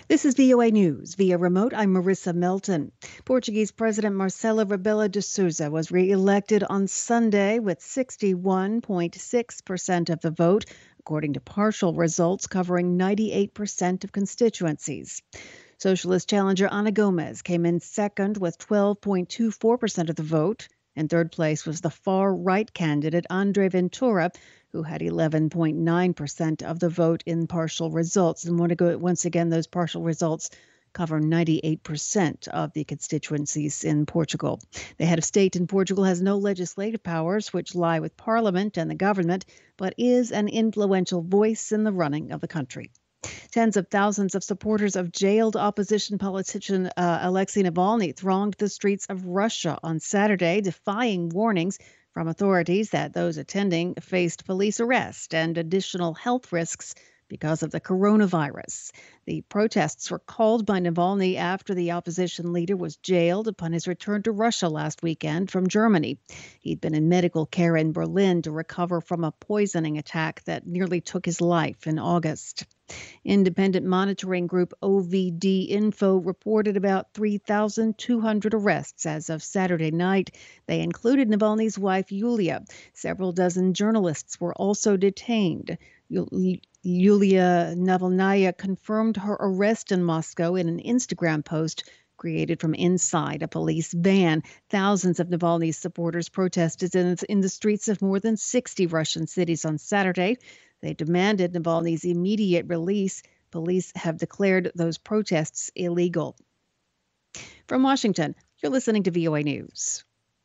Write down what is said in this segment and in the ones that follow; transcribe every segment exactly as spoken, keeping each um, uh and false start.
This is V O A News. Via remote, I'm Marissa Melton. Portuguese President Marcelo Rebelo de Sousa was re-elected on Sunday with sixty-one point six percent of the vote, according to partial results covering ninety-eight percent of constituencies. Socialist challenger Ana Gomes came in second with twelve point two four percent of the vote. In third place was the far-right candidate André Ventura, who had eleven point nine percent of the vote in partial results. And want to go once again, those partial results cover ninety-eight percent of the constituencies in Portugal. The head of state in Portugal has no legislative powers, which lie with parliament and the government, but is an influential voice in the running of the country. Tens of thousands of supporters of jailed opposition politician uh, Alexei Navalny thronged the streets of Russia on Saturday, defying warnings from authorities that those attending faced police arrest and additional health risks because of the coronavirus. The protests were called by Navalny after the opposition leader was jailed upon his return to Russia last weekend from Germany. He'd been in medical care in Berlin to recover from a poisoning attack that nearly took his life in August. Independent monitoring group O V D Info reported about three thousand two hundred arrests as of Saturday night. They included Navalny's wife, Yulia. Several dozen journalists were also detained. Yulia Navalnaya confirmed her arrest in Moscow in an Instagram post created from inside a police van. Thousands of Navalny's supporters protested in, in the streets of more than sixty Russian cities on Saturday. They demanded Navalny's immediate release. Police have declared those protests illegal. From Washington, you're listening to V O A News.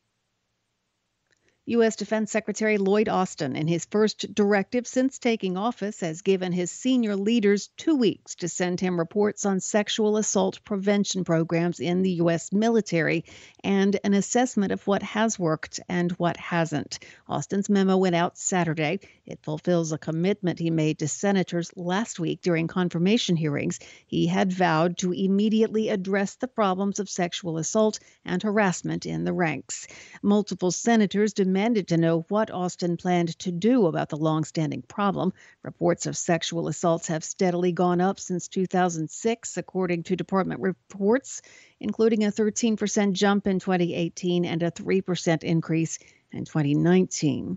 U S. Defense Secretary Lloyd Austin, in his first directive since taking office, has given his senior leaders two weeks to send him reports on sexual assault prevention programs in the U S military and an assessment of what has worked and what hasn't. Austin's memo went out Saturday. It fulfills a commitment he made to senators last week during confirmation hearings. He had vowed to immediately address the problems of sexual assault and harassment in the ranks. Multiple senators demanded demanded to know what Austin planned to do about the longstanding problem. Reports of sexual assaults have steadily gone up since two thousand six, according to department reports, including a thirteen percent jump in twenty eighteen and a three percent increase in twenty nineteen.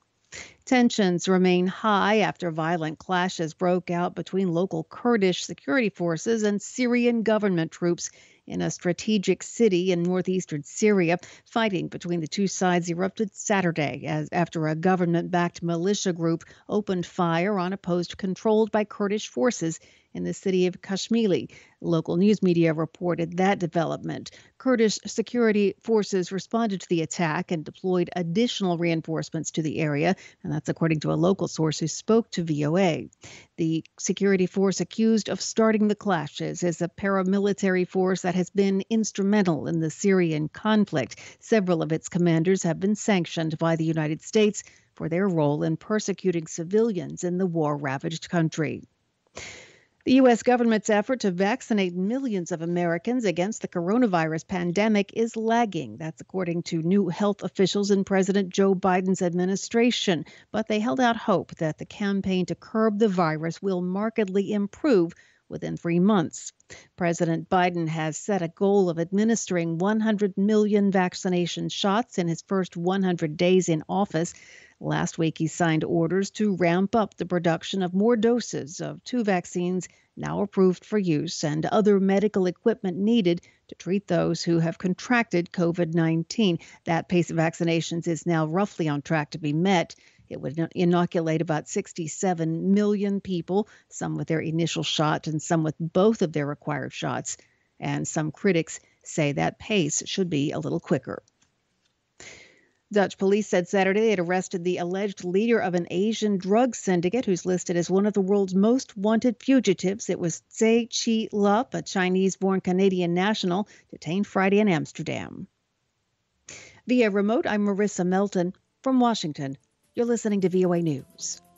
Tensions remain high after violent clashes broke out between local Kurdish security forces and Syrian government troops in a strategic city in northeastern Syria. Fighting between the two sides erupted Saturday as after a government-backed militia group opened fire on a post controlled by Kurdish forces in the city of Kashmili. Local news media reported that development. Kurdish security forces responded to the attack and deployed additional reinforcements to the area, and that's according to a local source who spoke to V O A. The security force accused of starting the clashes is a paramilitary force that has been instrumental in the Syrian conflict. Several of its commanders have been sanctioned by the United States for their role in persecuting civilians in the war-ravaged country. The U S government's effort to vaccinate millions of Americans against the coronavirus pandemic is lagging. That's according to new health officials in President Joe Biden's administration. But they held out hope that the campaign to curb the virus will markedly improve within three months. President Biden has set a goal of administering one hundred million vaccination shots in his first one hundred days in office. Last week, he signed orders to ramp up the production of more doses of two vaccines now approved for use and other medical equipment needed to treat those who have contracted COVID nineteen. That pace of vaccinations is now roughly on track to be met. It would inoculate about sixty-seven million people, some with their initial shot and some with both of their required shots. And some critics say that pace should be a little quicker. Dutch police said Saturday they had arrested the alleged leader of an Asian drug syndicate who's listed as one of the world's most wanted fugitives. It was Tse Chi Lup, a Chinese-born Canadian national, detained Friday in Amsterdam. Via remote, I'm Marissa Melton from Washington. You're listening to V O A News.